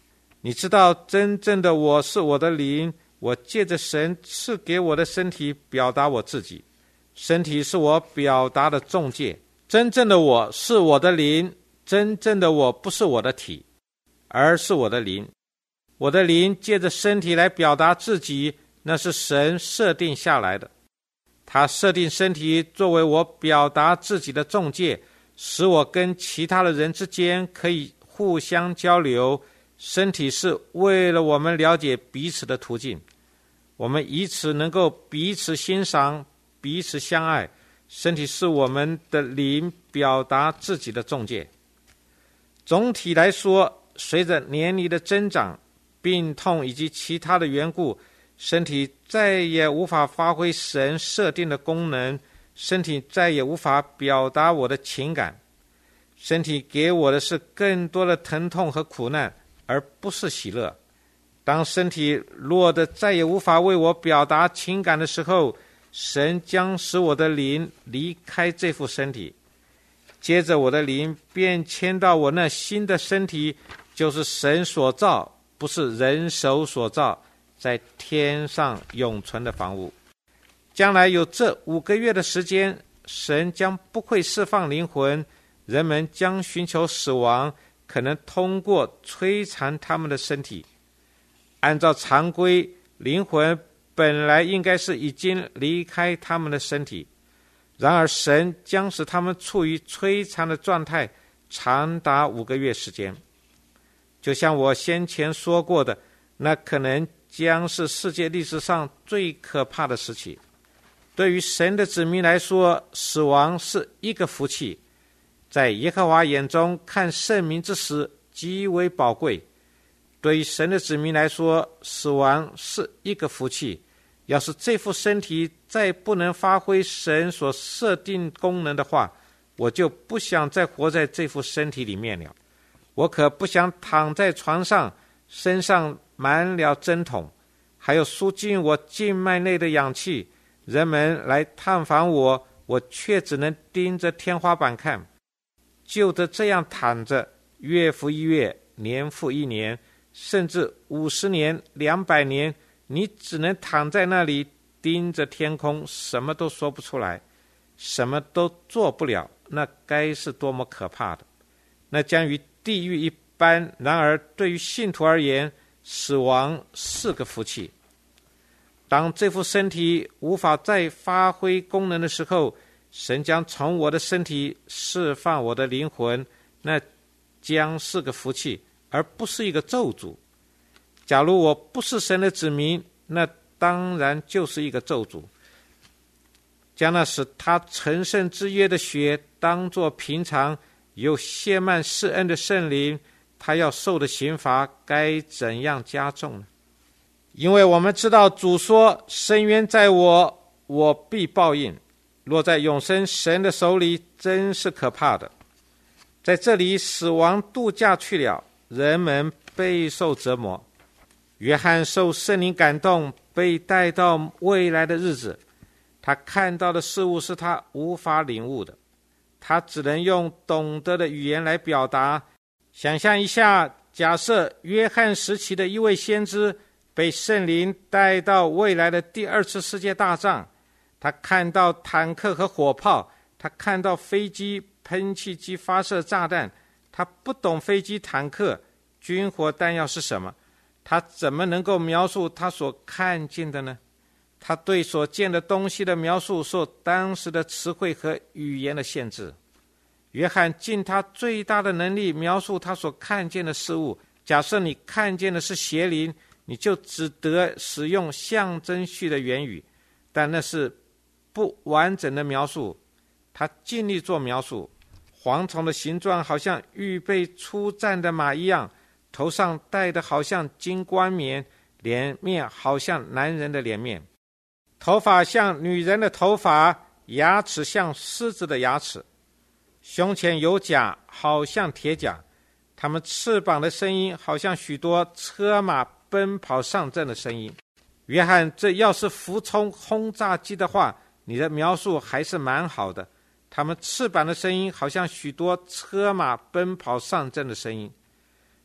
你知道真正的我是我的灵，我借着神赐给我的身体表达我自己，身体是我表达的中介。真正的我是我的灵，真正的我不是我的体，而是我的灵。我的灵借着身体来表达自己，那是神设定下来的。他设定身体作为我表达自己的中介，使我跟其他的人之间可以互相交流。身体是为了我们了解彼此的途径，我们以此能够彼此欣赏，彼此相爱。身体是我们的灵表达自己的中介。总体来说，随着年龄的增长，病痛以及其他的缘故，身体再也无法发挥神设定的功能，身体再也无法表达我的情感。身体给我的是更多的疼痛和苦难，而不是喜乐。当身体弱得再也无法为我表达情感的时候，神将使我的灵离开这副身体，接着我的灵便迁到我那新的身体，就是神所造，不是人手所造，在天上永存的房屋。将来有这五个月的时间，神将不会释放灵魂，人们将寻求死亡，可能通过摧残他们的身体。按照常规，灵魂本来应该是已经离开他们的身体，然而神将使他们处于摧残的状态，长达五个月时间。就像我先前说过的，那可能将是世界历史上最可怕的时期。对于神的子民来说，死亡是一个福气，在耶和华眼中看圣民之死极为宝贵。对于神的子民来说，死亡是一个福气。要是这副身体再不能发挥神所设定功能的话，我就不想再活在这副身体里面了。我可不想躺在床上，身上满了针筒，还有输进我静脉内的氧气。人们来探访我，我却只能盯着天花板看。就得这样躺着，月复一月，年复一年，甚至五十年、两百年，你只能躺在那里盯着天空，什么都说不出来，什么都做不了，那该是多么可怕的！那将与地狱一般。然而对于信徒而言，死亡是个福气。当这副身体无法再发挥功能的时候，神将从我的身体释放我的灵魂，那将是个福气，而不是一个咒诅。假如我不是神的子民，那当然就是一个咒诅。将那使他成圣之约的血当作平常，有谢曼施恩的圣灵，他要受的刑罚该怎样加重呢？因为我们知道主说，深渊在我，我必报应。落在永生神的手里，真是可怕的。在这里，死亡度假去了，人们备受折磨。约翰受圣灵感动，被带到未来的日子。他看到的事物是他无法领悟的，他只能用懂得的语言来表达。想象一下，假设约翰时期的一位先知被圣灵带到未来的第二次世界大战，他看到坦克和火炮，他看到飞机、喷气机发射炸弹。他不懂飞机、坦克、军火、弹药是什么，他怎么能够描述他所看见的呢？他对所见的东西的描述受当时的词汇和语言的限制。约翰尽他最大的能力描述他所看见的事物。假设你看见的是邪灵，你就只得使用象征序的言语，但那是不完整的描述。他尽力做描述，蝗虫的形状好像预备出战的马一样，头上戴的好像金冠冕，脸面好像男人的脸面，头发像女人的头发，牙齿像狮子的牙齿，胸前有甲，好像铁甲。它们翅膀的声音好像许多车马奔跑上阵的声音。约翰，这要是服从轰炸机的话，你的描述还是蛮好的。它们翅膀的声音好像许多车马奔跑上阵的声音。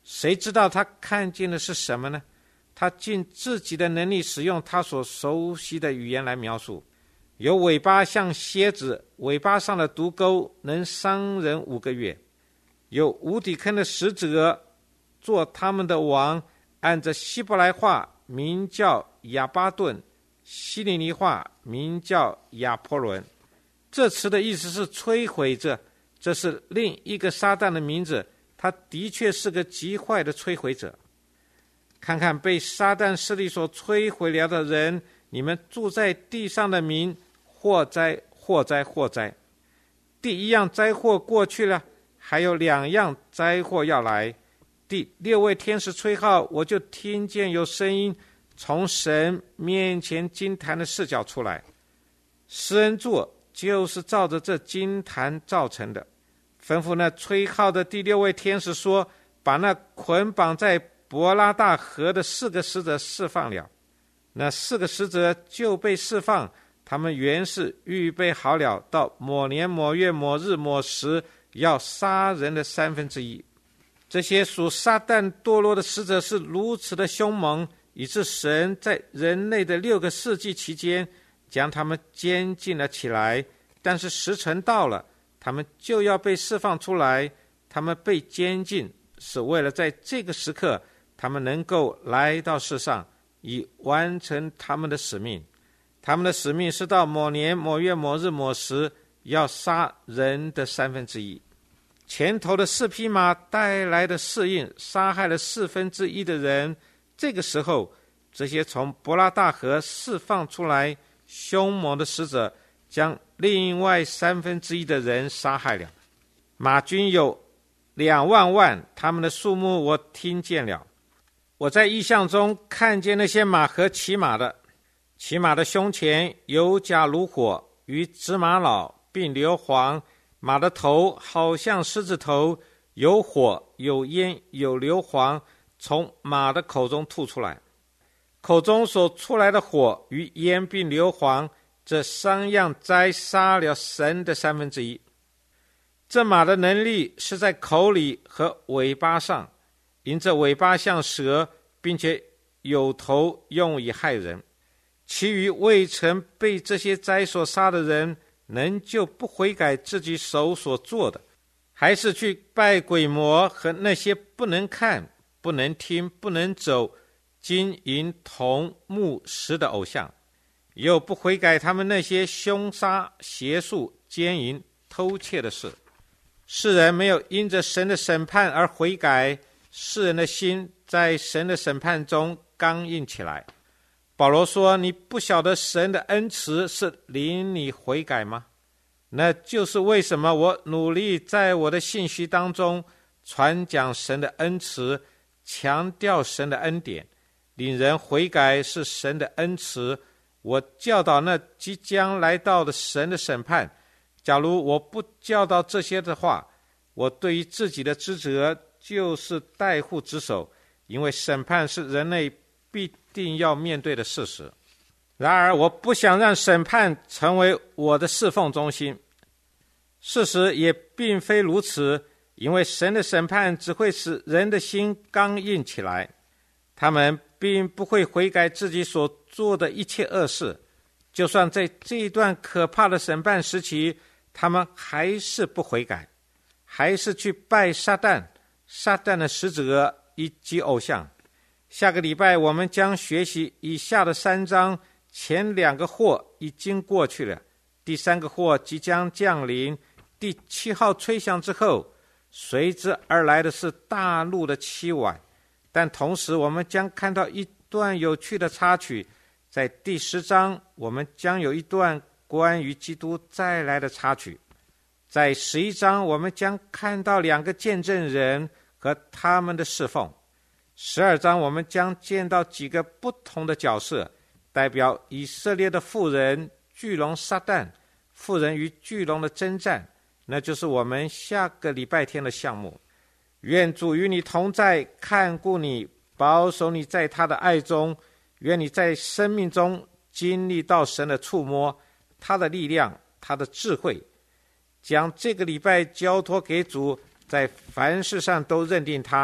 谁知道他看见的是什么呢？他尽自己的能力使用他所熟悉的语言来描述。有尾巴像蝎子，尾巴上的毒钩能伤人五个月。有无底坑的使者做他们的王，按着希伯来话名叫亚巴顿，希利尼话名叫亚波伦。这词的意思是摧毁者，这是另一个撒旦的名字，他的确是个极坏的摧毁者。看看被撒旦势力所摧毁了的人，你们住在地上的民，祸灾祸灾祸灾。第一样灾祸过去了，还有两样灾祸要来。第六位天使吹号，我就听见有声音从神面前金坛的视角出来。施恩座就是照着这金坛造成的。吩咐那吹号的第六位天使说，把那捆绑在伯拉大河的四个使者释放了。那四个使者就被释放，他们原是预备好了，到某年某月某日某时要杀人的三分之一。这些属撒旦堕落的使者是如此的凶猛，以致神在人类的六个世纪期间将他们监禁了起来。但是时辰到了，他们就要被释放出来。他们被监禁是为了在这个时刻他们能够来到世上，以完成他们的使命。他们的使命是到某年某月某日某时要杀人的三分之一。前头的四匹马带来的适应杀害了四分之一的人。这个时候，这些从伯拉大河释放出来凶猛的使者将另外三分之一的人杀害了。马军有两万万，他们的数目我听见了。我在异象中看见那些马和骑马的，骑马的胸前有甲如火，与紫玛瑙并硫磺，马的头好像狮子头，有火有烟有硫磺从马的口中吐出来。口中所出来的火与烟并硫磺，这三样灾杀了神的三分之一。这马的能力是在口里和尾巴上，因这尾巴像蛇，并且有头用以害人。其余未曾被这些灾所杀的人，能就不悔改自己手所做的，还是去拜鬼魔和那些不能看不能听不能走金银铜木石的偶像，又不悔改他们那些凶杀邪术奸淫偷窃的事。世人没有因着神的审判而悔改，世人的心在神的审判中刚硬起来。保罗说，你不晓得神的恩慈是领你悔改吗？那就是为什么我努力在我的信息当中传讲神的恩慈，强调神的恩典。领人悔改是神的恩慈，我教导那即将来到的神的审判。假如我不教导这些的话，我对于自己的职责就是代护职守，因为审判是人类必定要面对的事实。然而我不想让审判成为我的侍奉中心。事实也并非如此，因为神的审判只会使人的心刚硬起来，他们并不会悔改自己所做的一切恶事。就算在这一段可怕的审判时期，他们还是不悔改，还是去拜撒旦、撒旦的使者以及偶像。下个礼拜我们将学习以下的三章，前两个祸已经过去了，第三个祸即将降临。第七号吹响之后，随之而来的是大陆的七晚。但同时我们将看到一段有趣的插曲，在第十章我们将有一段关于基督再来的插曲。在十一章我们将看到两个见证人和他们的侍奉。十二章我们将见到几个不同的角色，代表以色列的妇人、巨龙撒旦、妇人与巨龙的征战，那就是我们下个礼拜天的项目。愿主与你同在，看顾你，保守你在他的爱中。愿你在生命中经历到神的触摸，他的力量，他的智慧。将这个礼拜交托给主，在凡事上都认定他，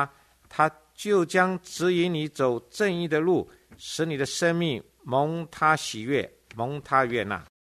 他就将指引你走正义的路，使你的生命蒙他喜悦，蒙他悦纳。